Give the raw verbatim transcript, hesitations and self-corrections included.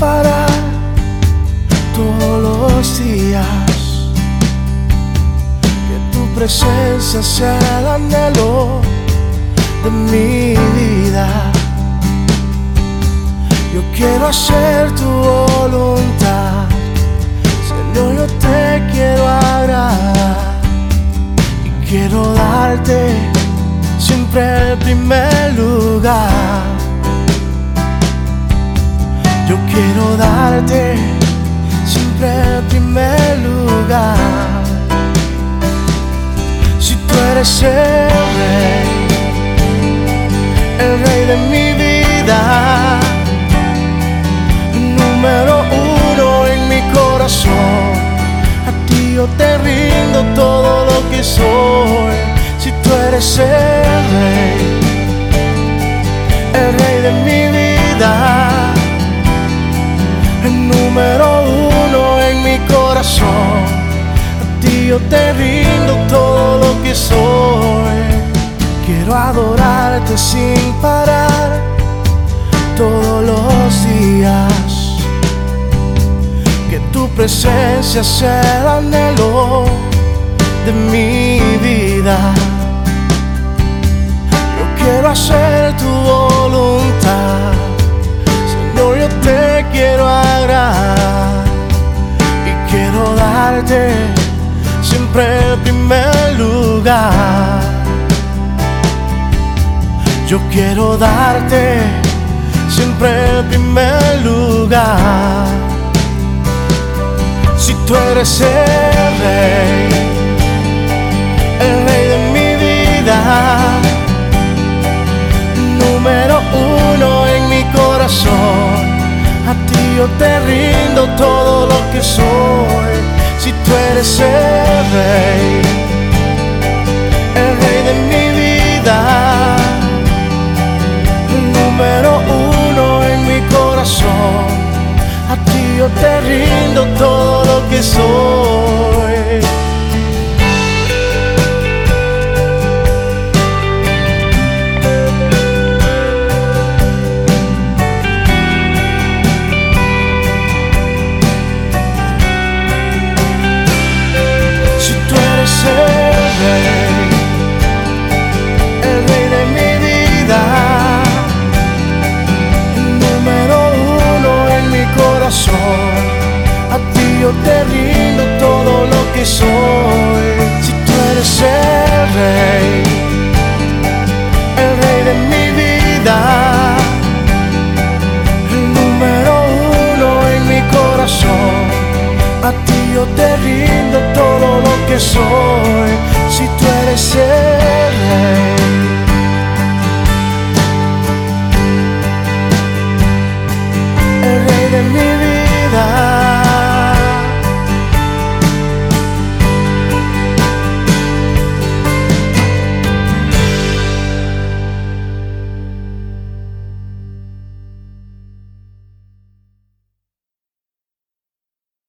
parar todos los días. Que tu presencia sea el anhelo de mi vida. Yo quiero hacer tu voluntad, Señor, yo te quiero agradar y quiero darte siempre el primer lugar. Yo quiero darte siempre el primer lugar. Si tú eres el rey, el rey de mi vida, número uno en mi corazón, a ti yo te rindo todo lo que soy. Si tú eres el rey, el rey de mi vida, el número uno en mi corazón, a ti yo te rindo todo lo que soy. Quiero adorarte sin parar todos los días. Que tu presencia sea el anhelo de mi vida. Yo quiero hacer tu voluntad, Señor, yo te quiero agradar y quiero darte siempre el primer lugar. Yo quiero darte siempre el primer lugar. Si tú eres el rey, el rey de mi vida, número uno en mi corazón, a ti yo te rindo todo lo que soy. Si tú eres el rey, el rey de mi vida, número uno en mi corazón, a ti yo te rindo todo lo que soy. Si tú eres el rey, el rey de mi vida, a ti yo te rindo todo lo que soy. Si tú eres el rey, el rey de mi vida, el número uno en mi corazón, a ti yo te rindo todo lo que soy.